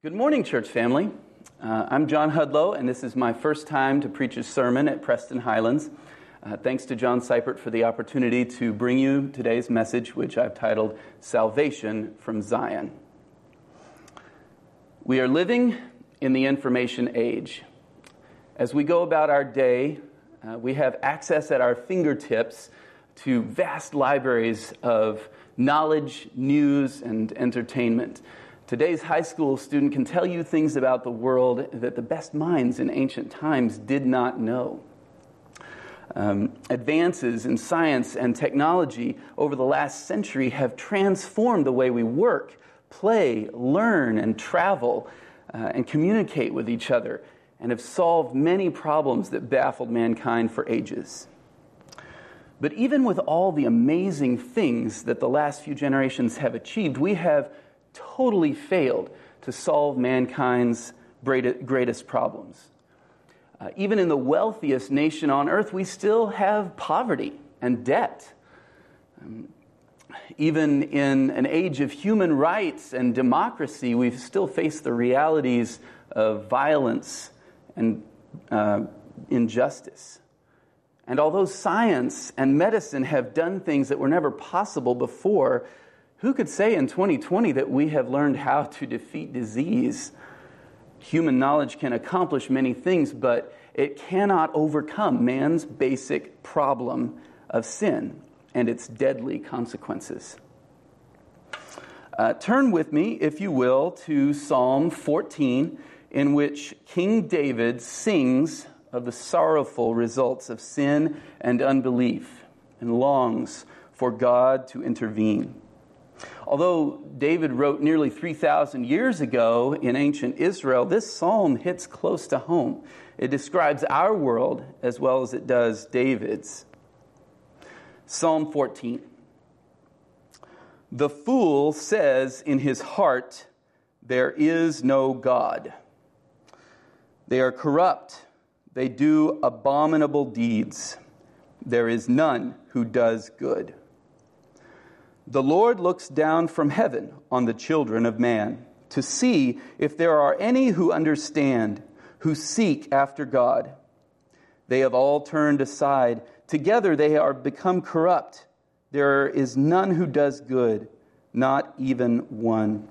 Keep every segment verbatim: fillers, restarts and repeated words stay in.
Good morning, church family. Uh, I'm John Hudlow, and this is my first time to preach a sermon at Preston Highlands. Uh, thanks to John Seipert for the opportunity to bring you today's message, which I've titled Salvation from Zion. We are living in the information age. As we go about our day, uh, we have access at our fingertips to vast libraries of knowledge, news, and entertainment. Today's high school student can tell you things about the world that the best minds in ancient times did not know. Um, advances in science and technology over the last century have transformed the way we work, play, learn, and travel, uh, and communicate with each other, and have solved many problems that baffled mankind for ages. But even with all the amazing things that the last few generations have achieved, we have totally failed to solve mankind's greatest problems. Uh, even in the wealthiest nation on earth, we still have poverty and debt. Um, even in an age of human rights and democracy, we still face the realities of violence and uh, injustice. And although science and medicine have done things that were never possible before, who could say in twenty twenty that we have learned how to defeat disease? Human knowledge can accomplish many things, but it cannot overcome man's basic problem of sin and its deadly consequences. Uh, turn with me, if you will, to Psalm fourteen, in which King David sings of the sorrowful results of sin and unbelief and longs for God to intervene. Although David wrote nearly three thousand years ago in ancient Israel, this psalm hits close to home. It describes our world as well as it does David's. Psalm fourteen. The fool says in his heart, "There is no God." They are corrupt. They do abominable deeds. There is none who does good. The Lord looks down from heaven on the children of man to see if there are any who understand, who seek after God. They have all turned aside. Together they are become corrupt. There is none who does good, not even one.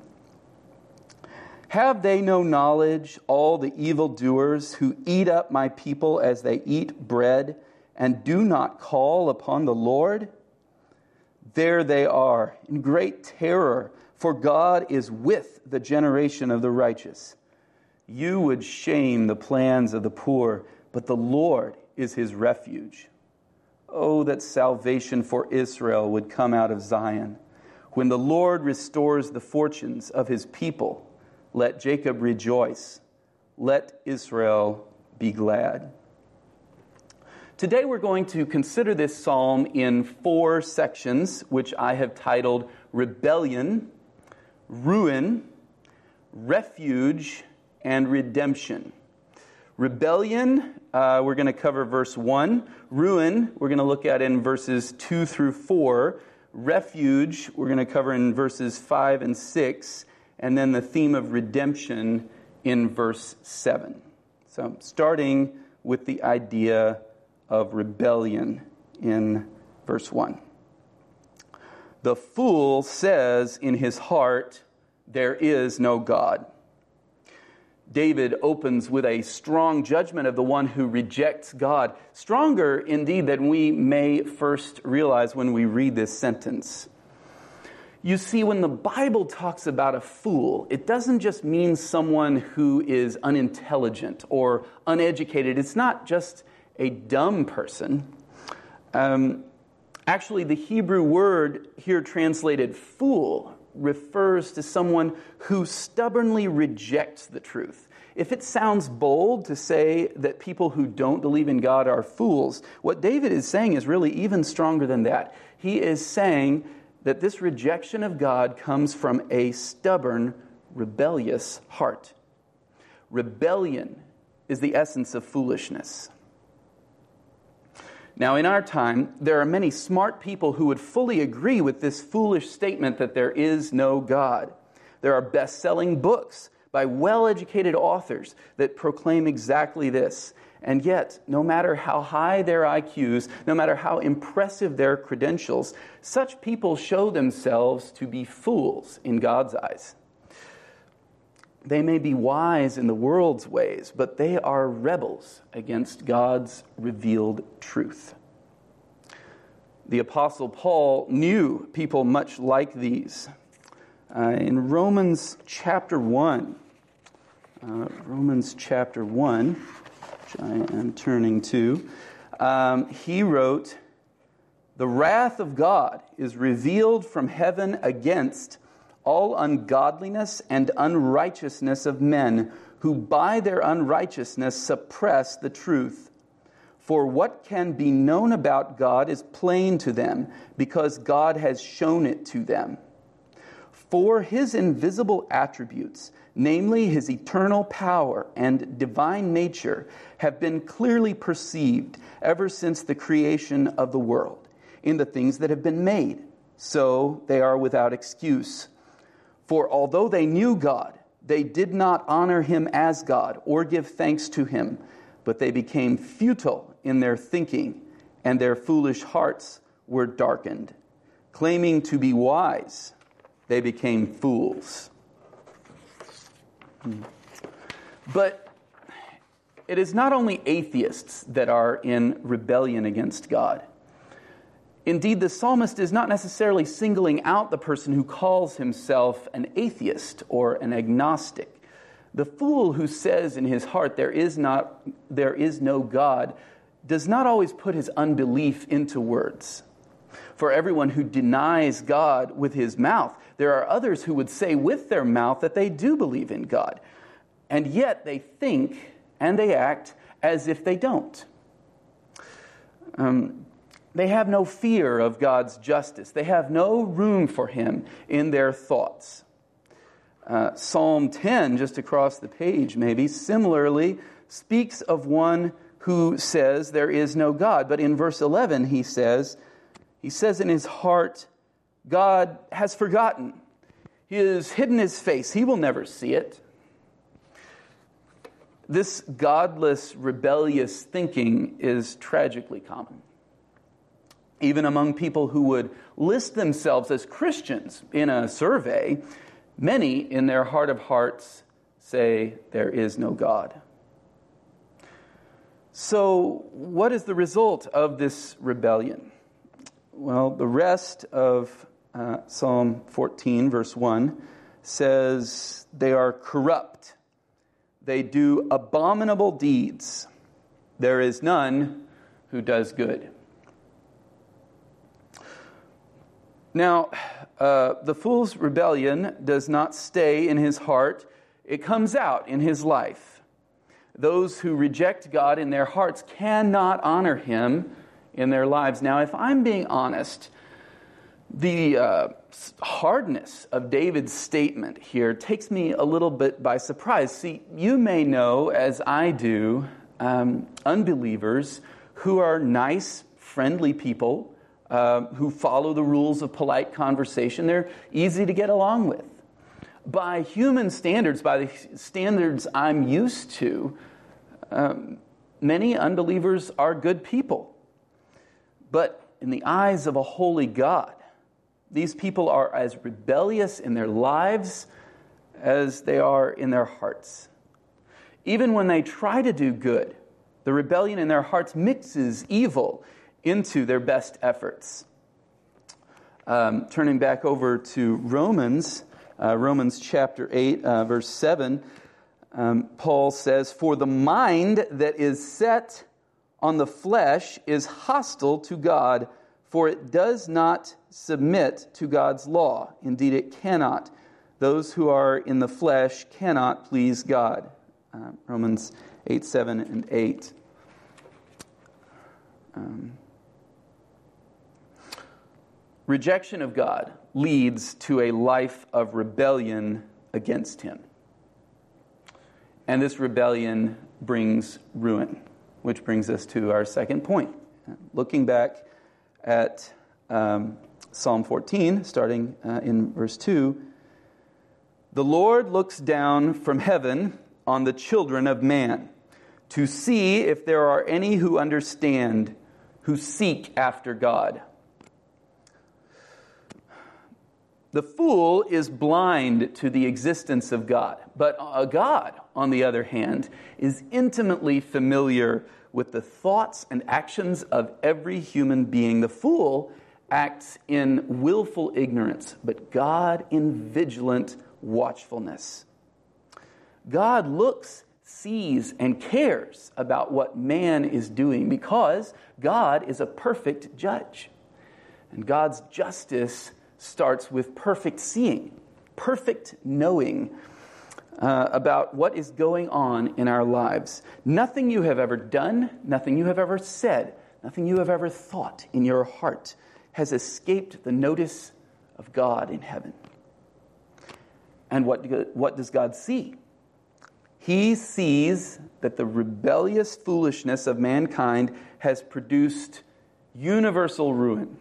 Have they no knowledge, all the evildoers who eat up my people as they eat bread and do not call upon the Lord? There they are, in great terror, for God is with the generation of the righteous. You would shame the plans of the poor, but the Lord is his refuge. Oh, that salvation for Israel would come out of Zion. When the Lord restores the fortunes of his people, let Jacob rejoice. Let Israel be glad. Today we're going to consider this psalm in four sections, which I have titled Rebellion, Ruin, Refuge, and Redemption. Rebellion, uh, we're going to cover verse one. Ruin, we're going to look at in verses two through four. Refuge, we're going to cover in verses five and six. And then the theme of redemption in verse seven. So starting with the idea of rebellion in verse one. The fool says in his heart, "There is no God." David opens with a strong judgment of the one who rejects God, stronger indeed than we may first realize when we read this sentence. You see, when the Bible talks about a fool, it doesn't just mean someone who is unintelligent or uneducated. It's not just a dumb person. Um, actually, the Hebrew word here translated fool refers to someone who stubbornly rejects the truth. If it sounds bold to say that people who don't believe in God are fools, what David is saying is really even stronger than that. He is saying that this rejection of God comes from a stubborn, rebellious heart. Rebellion is the essence of foolishness. Now, in our time, there are many smart people who would fully agree with this foolish statement that there is no God. There are best-selling books by well-educated authors that proclaim exactly this. And yet, no matter how high their I Qs, no matter how impressive their credentials, such people show themselves to be fools in God's eyes. They may be wise in the world's ways, but they are rebels against God's revealed truth. The Apostle Paul knew people much like these. Uh, in Romans chapter one, uh, Romans chapter one, which I am turning to, um, he wrote, "The wrath of God is revealed from heaven against all ungodliness and unrighteousness of men who by their unrighteousness suppress the truth. For what can be known about God is plain to them, because God has shown it to them. For his invisible attributes, namely his eternal power and divine nature, have been clearly perceived ever since the creation of the world, in the things that have been made. So they are without excuse. For although they knew God, they did not honor him as God or give thanks to him, but they became futile in their thinking, and their foolish hearts were darkened. Claiming to be wise, they became fools." But it is not only atheists that are in rebellion against God. Indeed, the psalmist is not necessarily singling out the person who calls himself an atheist or an agnostic. The fool who says in his heart, there is not, there is no God, does not always put his unbelief into words. For everyone who denies God with his mouth, there are others who would say with their mouth that they do believe in God. And yet they think and they act as if they don't. Um, They have no fear of God's justice. They have no room for him in their thoughts. Uh, Psalm ten, just across the page maybe, similarly speaks of one who says there is no God. But in verse eleven he says, he says in his heart, God has forgotten. He has hidden his face. He will never see it. This godless, rebellious thinking is tragically common. Even among people who would list themselves as Christians in a survey, many in their heart of hearts say there is no God. So, what is the result of this rebellion? Well, the rest of uh, Psalm fourteen, verse one, says they are corrupt. They do abominable deeds. There is none who does good. Now, uh, the fool's rebellion does not stay in his heart. It comes out in his life. Those who reject God in their hearts cannot honor him in their lives. Now, if I'm being honest, the uh, hardness of David's statement here takes me a little bit by surprise. See, you may know, as I do, um, unbelievers who are nice, friendly people, Uh, who follow the rules of polite conversation. They're easy to get along with. By human standards, by the standards I'm used to, um, many unbelievers are good people. But in the eyes of a holy God, these people are as rebellious in their lives as they are in their hearts. Even when they try to do good, the rebellion in their hearts mixes evil into their best efforts. Um, turning back over to Romans, uh, Romans chapter eight, uh, verse seven, um, Paul says, "For the mind that is set on the flesh is hostile to God, for it does not submit to God's law. Indeed, it cannot. Those who are in the flesh cannot please God." Uh, Romans eight, seven, and eight. Um, Rejection of God leads to a life of rebellion against him. And this rebellion brings ruin, which brings us to our second point. Looking back at um, Psalm fourteen, starting uh, in verse two, The Lord looks down from heaven on the children of man to see if there are any who understand, who seek after God. The fool is blind to the existence of God, but God, on the other hand, is intimately familiar with the thoughts and actions of every human being. The fool acts in willful ignorance, but God in vigilant watchfulness. God looks, sees, and cares about what man is doing because God is a perfect judge. And God's justice starts with perfect seeing, perfect knowing uh, about what is going on in our lives. Nothing you have ever done, nothing you have ever said, nothing you have ever thought in your heart has escaped the notice of God in heaven. And what, what does God see? He sees that the rebellious foolishness of mankind has produced universal ruin.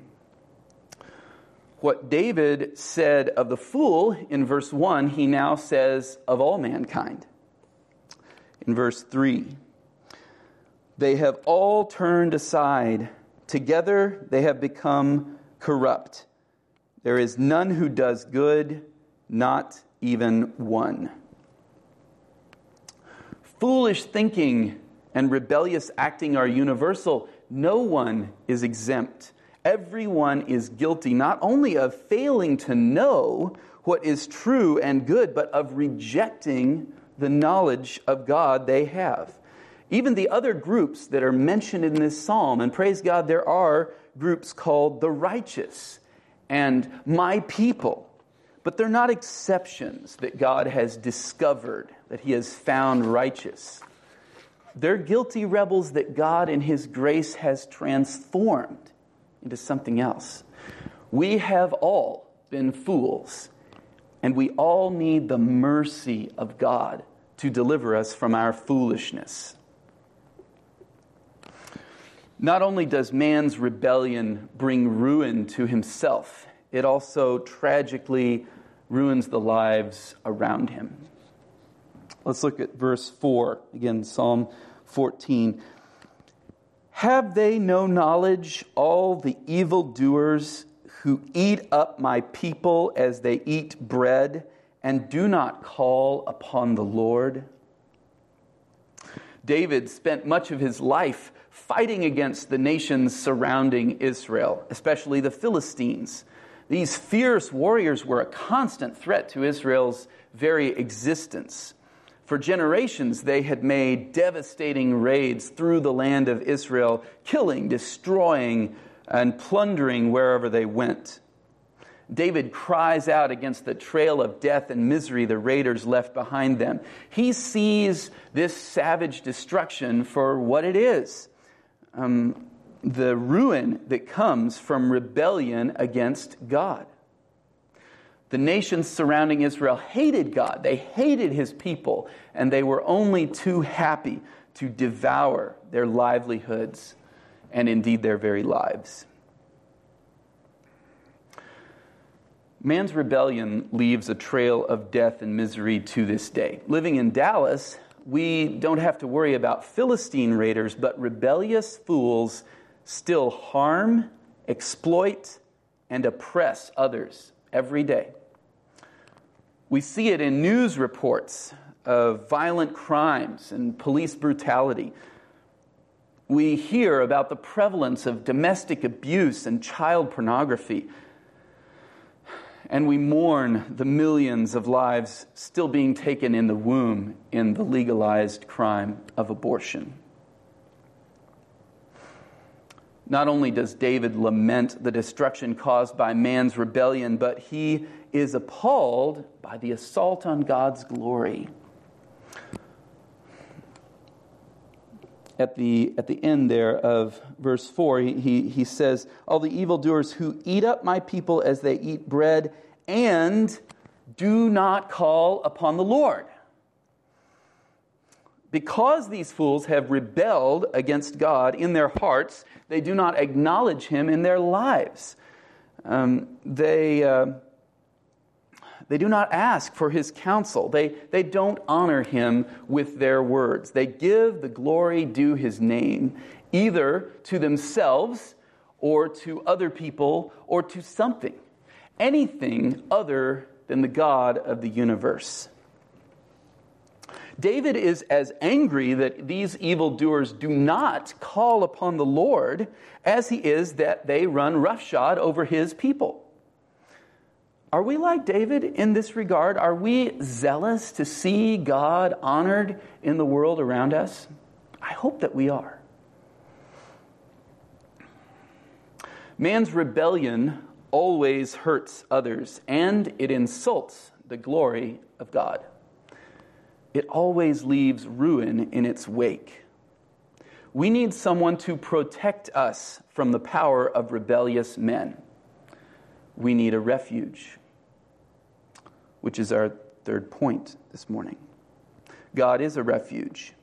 What David said of the fool in verse one, he now says of all mankind. In verse three, they have all turned aside. Together they have become corrupt. There is none who does good, not even one. Foolish thinking and rebellious acting are universal. No one is exempt. Everyone is guilty not only of failing to know what is true and good, but of rejecting the knowledge of God they have. Even the other groups that are mentioned in this psalm, and praise God, there are groups called the righteous and my people, but they're not exceptions that God has discovered, that He has found righteous. They're guilty rebels that God in His grace has transformed into something else. We have all been fools, and we all need the mercy of God to deliver us from our foolishness. Not only does man's rebellion bring ruin to himself, it also tragically ruins the lives around him. Let's look at verse four, again, Psalm fourteen. Have they no knowledge, all the evildoers who eat up my people as they eat bread and do not call upon the Lord? David spent much of his life fighting against the nations surrounding Israel, especially the Philistines. These fierce warriors were a constant threat to Israel's very existence. For generations, they had made devastating raids through the land of Israel, killing, destroying, and plundering wherever they went. David cries out against the trail of death and misery the raiders left behind them. He sees this savage destruction for what it is, um, the ruin that comes from rebellion against God. The nations surrounding Israel hated God. They hated His people, and they were only too happy to devour their livelihoods and indeed their very lives. Man's rebellion leaves a trail of death and misery to this day. Living in Dallas, we don't have to worry about Philistine raiders, but rebellious fools still harm, exploit, and oppress others every day. We see it in news reports of violent crimes and police brutality. We hear about the prevalence of domestic abuse and child pornography. And we mourn the millions of lives still being taken in the womb in the legalized crime of abortion. Not only does David lament the destruction caused by man's rebellion, but he is appalled by the assault on God's glory. At the at the end there of verse four, he, he, he says, all the evildoers who eat up my people as they eat bread and do not call upon the Lord. Because these fools have rebelled against God in their hearts, they do not acknowledge Him in their lives. Um, they uh, They do not ask for his counsel. They, they don't honor him with their words. They give the glory due his name, either to themselves or to other people or to something, anything other than the God of the universe. David is as angry that these evildoers do not call upon the Lord as he is that they run roughshod over his people. Are we like David in this regard? Are we zealous to see God honored in the world around us? I hope that we are. Man's rebellion always hurts others, and it insults the glory of God. It always leaves ruin in its wake. We need someone to protect us from the power of rebellious men. We need a refuge, which is our third point this morning. God is a refuge.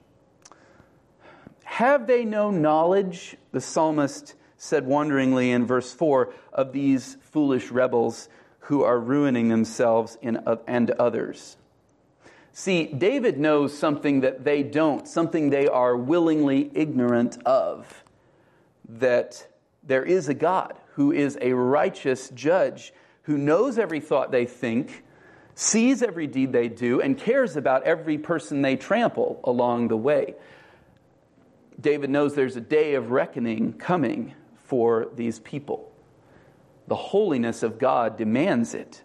Have they no knowledge, the psalmist said wonderingly in verse four, of these foolish rebels who are ruining themselves in, and others? See, David knows something that they don't, something they are willingly ignorant of, that there is a God who is a righteous judge, who knows every thought they think, sees every deed they do, and cares about every person they trample along the way. David knows there's a day of reckoning coming for these people. The holiness of God demands it.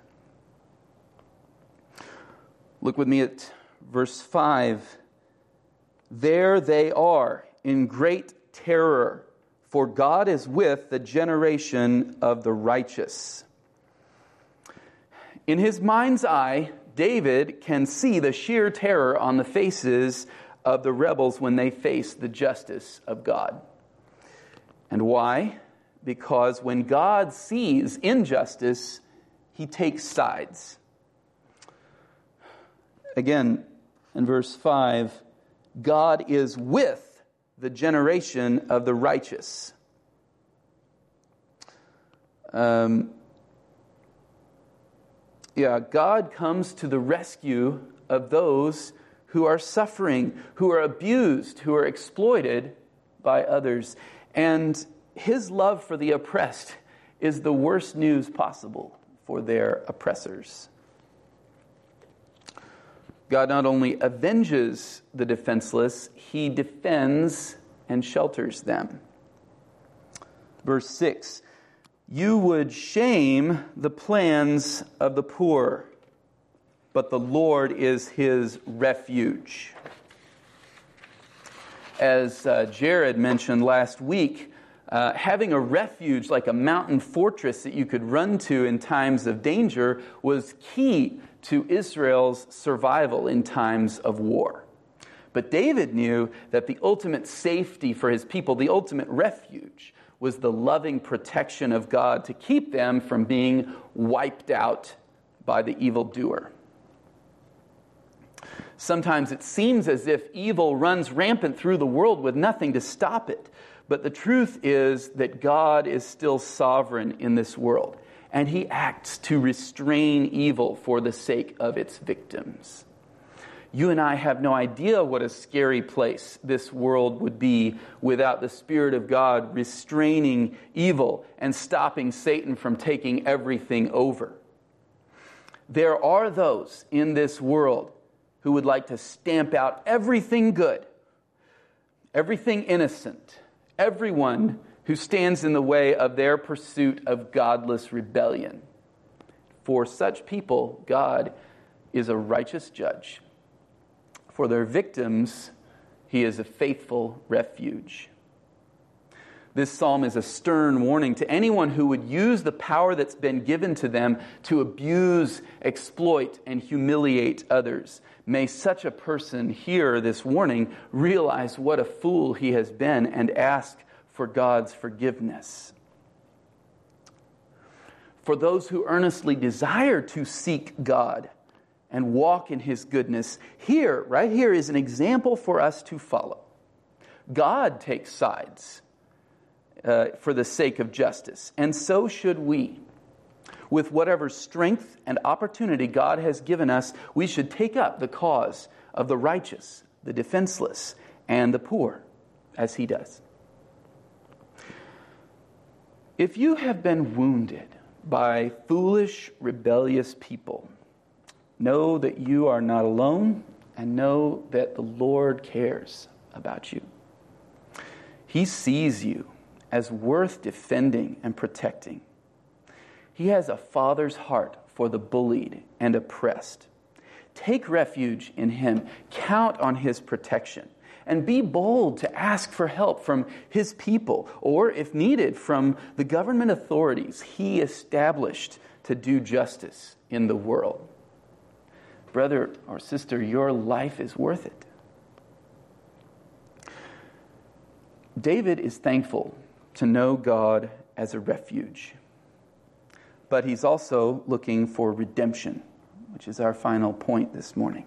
Look with me at verse five. There they are in great terror, for God is with the generation of the righteous. In his mind's eye, David can see the sheer terror on the faces of the rebels when they face the justice of God. And why? Because when God sees injustice, he takes sides. Again, in verse five, God is with the generation of the righteous. Um, yeah, God comes to the rescue of those who are suffering, who are abused, who are exploited by others. And his love for the oppressed is the worst news possible for their oppressors. God not only avenges the defenseless, he defends and shelters them. Verse six, you would shame the plans of the poor, but the Lord is his refuge. As uh, Jared mentioned last week, uh, having a refuge like a mountain fortress that you could run to in times of danger was key to Israel's survival in times of war. But David knew that the ultimate safety for his people, the ultimate refuge, was the loving protection of God to keep them from being wiped out by the evildoer. Sometimes it seems as if evil runs rampant through the world with nothing to stop it. But the truth is that God is still sovereign in this world, and he acts to restrain evil for the sake of its victims. You and I have no idea what a scary place this world would be without the Spirit of God restraining evil and stopping Satan from taking everything over. There are those in this world who would like to stamp out everything good, everything innocent, everyone who stands in the way of their pursuit of godless rebellion. For such people, God is a righteous judge. For their victims, he is a faithful refuge. This psalm is a stern warning to anyone who would use the power that's been given to them to abuse, exploit, and humiliate others. May such a person hear this warning, realize what a fool he has been, and ask for God's forgiveness. For those who earnestly desire to seek God and walk in his goodness, here, right here, is an example for us to follow. God takes sides uh, for the sake of justice, and so should we. With whatever strength and opportunity God has given us, we should take up the cause of the righteous, the defenseless, and the poor, as he does. If you have been wounded by foolish, rebellious people, know that you are not alone, and know that the Lord cares about you. He sees you as worth defending and protecting. He has a father's heart for the bullied and oppressed. Take refuge in him. Count on his protection. And be bold to ask for help from his people, or, if needed, from the government authorities he established to do justice in the world. Brother or sister, your life is worth it. David is thankful to know God as a refuge, but he's also looking for redemption, which is our final point this morning.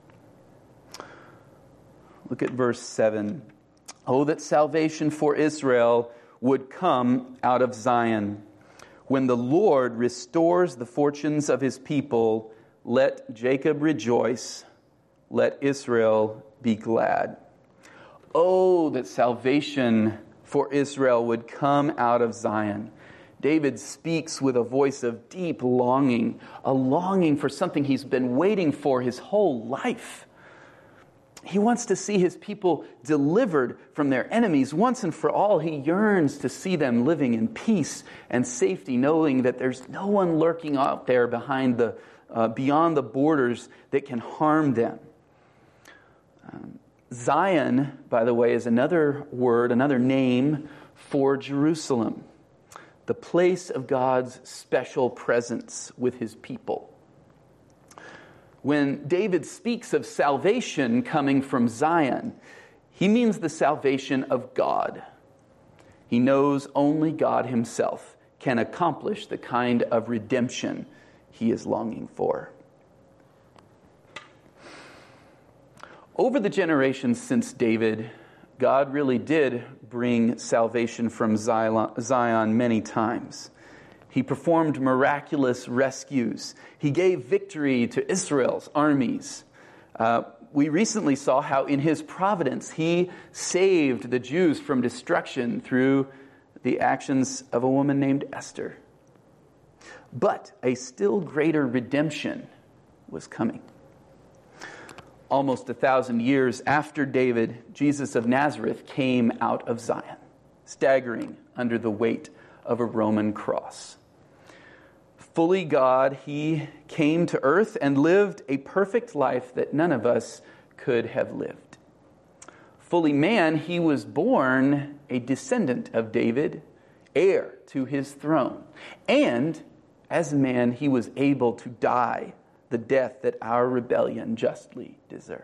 Look at verse seven. Oh, that salvation for Israel would come out of Zion. When the Lord restores the fortunes of his people, let Jacob rejoice, let Israel be glad. Oh, that salvation for Israel would come out of Zion. David speaks with a voice of deep longing, a longing for something he's been waiting for his whole life. He wants to see his people delivered from their enemies once and for all. He yearns to see them living in peace and safety, knowing that there's no one lurking out there behind the, uh, beyond the borders that can harm them. Um, Zion, by the way, is another word, another name for Jerusalem, the place of God's special presence with his people. When David speaks of salvation coming from Zion, he means the salvation of God. He knows only God himself can accomplish the kind of redemption he is longing for. Over the generations since David, God really did bring salvation from Zion many times. He performed miraculous rescues. He gave victory to Israel's armies. Uh, we recently saw how in his providence he saved the Jews from destruction through the actions of a woman named Esther. But a still greater redemption was coming. Almost a thousand years after David, Jesus of Nazareth came out of Zion, staggering under the weight of a Roman cross. Fully God, he came to earth and lived a perfect life that none of us could have lived. Fully man, he was born a descendant of David, heir to his throne. And as man, he was able to die the death that our rebellion justly deserved.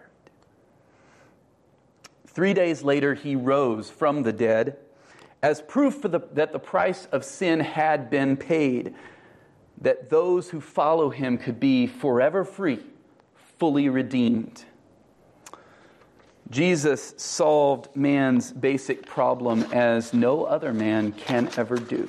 Three days later, he rose from the dead as proof for the, that the price of sin had been paid, that those who follow him could be forever free, fully redeemed. Jesus solved man's basic problem as no other man can ever do.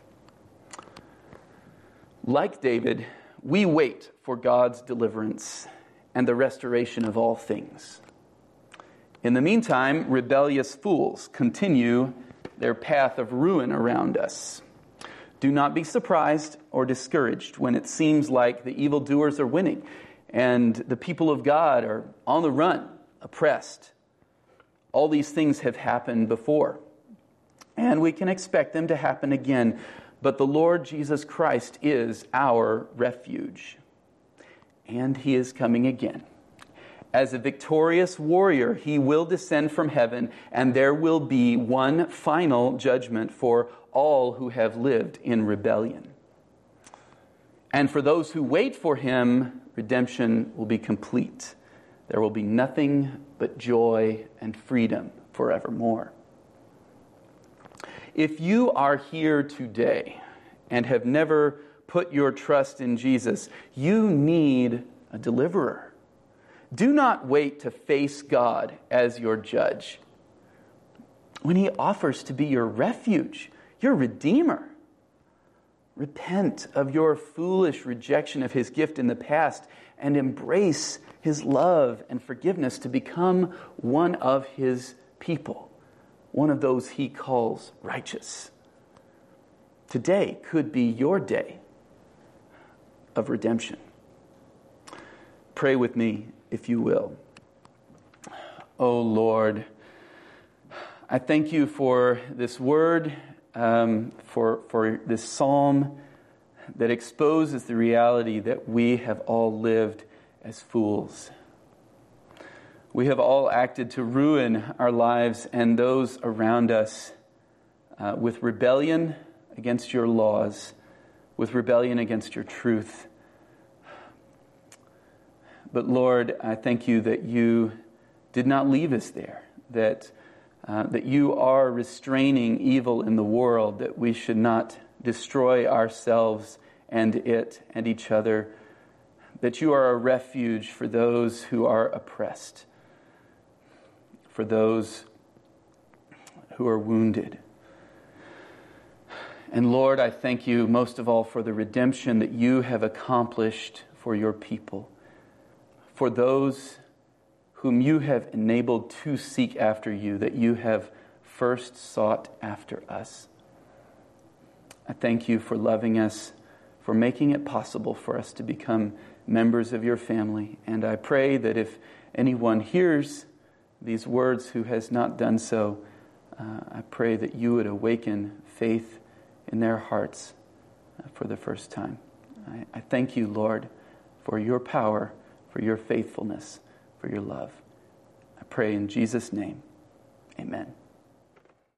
Like David, we wait for God's deliverance and the restoration of all things. In the meantime, rebellious fools continue their path of ruin around us. Do not be surprised or discouraged when it seems like the evildoers are winning and the people of God are on the run, oppressed. All these things have happened before, and we can expect them to happen again. But the Lord Jesus Christ is our refuge, and he is coming again. As a victorious warrior, he will descend from heaven, and there will be one final judgment for all who have lived in rebellion. And for those who wait for him, redemption will be complete. There will be nothing but joy and freedom forevermore. If you are here today and have never put your trust in Jesus, you need a deliverer. Do not wait to face God as your judge when he offers to be your refuge, your redeemer. Repent of your foolish rejection of his gift in the past and embrace his love and forgiveness to become one of his people, one of those he calls righteous. Today could be your day of redemption. Pray with me, if you will. Oh Lord, I thank you for this word, um, for, for this psalm that exposes the reality that we have all lived as fools. We have all acted to ruin our lives and those around us uh, with rebellion against your laws, with rebellion against your truth. But Lord, I thank you that you did not leave us there, that uh, that you are restraining evil in the world, that we should not destroy ourselves and it and each other, that you are a refuge for those who are oppressed, for those who are wounded. And Lord, I thank you most of all for the redemption that you have accomplished for your people, for those whom you have enabled to seek after you, that you have first sought after us. I thank you for loving us, for making it possible for us to become members of your family. And I pray that if anyone hears these words who has not done so, uh, I pray that you would awaken faith in their hearts uh, for the first time. I, I thank you, Lord, for your power, for your faithfulness, for your love. I pray in Jesus' name. Amen.